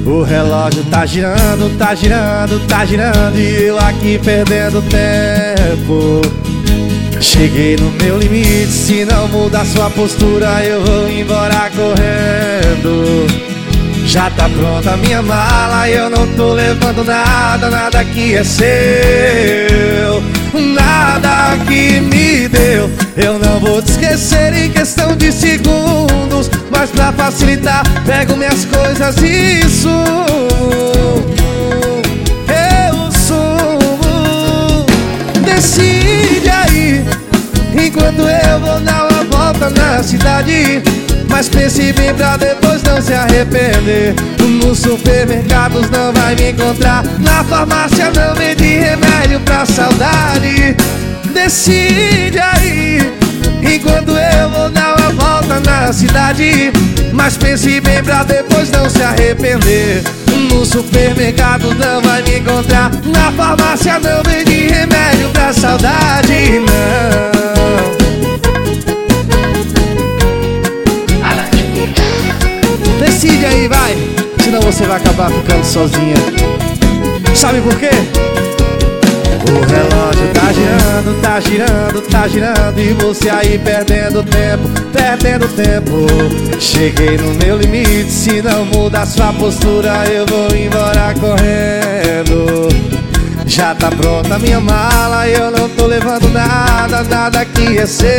O relógio tá girando, tá girando, tá girando, e eu aqui perdendo tempo. Cheguei no meu limite, se não mudar sua postura eu vou embora correndo. Já tá pronta a minha mala e eu não tô levando nada, nada que é seu, nada que me deu. Eu não vou te esquecer em questão de segundos, mas pra facilitar pego minhas coisas e sumo. Eu sumo. Decide aí, enquanto eu vou dar uma volta na cidade. Mas pense bem pra depois não se arrepender. Nos supermercados não vai me encontrar, na farmácia não vende remédio pra saudade. Decide aí, enquanto eu vou dar uma volta na cidade. Mas pense bem pra depois não se arrepender. Nos supermercados não vai me encontrar, na farmácia não vende remédio pra saudade, não. Decide aí, vai, senão você vai acabar ficando sozinha. Sabe por quê? O relógio tá girando, tá girando, tá girando, e você aí perdendo tempo, perdendo tempo. Cheguei no meu limite, se não mudar sua postura eu vou embora correndo. Já tá pronta a minha mala e eu não tô levando nada, nada que é seu,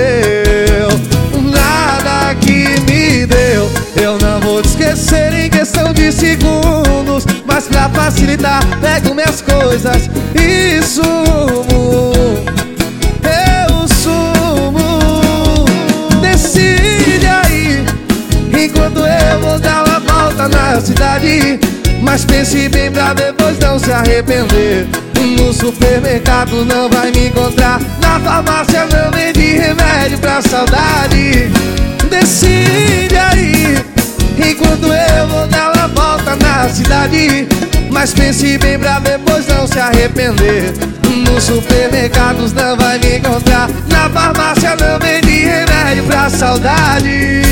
nada que me deu. Eu não vou te esquecer em questão de segundos, mas pra facilitar pego minhas coisas e sumo. Eu sumo. Decide aí, enquanto eu vou dar uma volta na cidade. Mas pense bem pra depois não se arrepender. No supermercado não vai me encontrar, na farmácia não vende remédio pra saudade. Decide aí, enquanto eu vou dar uma volta na cidade. Mas pense bem pra depois não se arrepender. Nos supermercados não vai me encontrar, na farmácia não vende remédio pra saudade.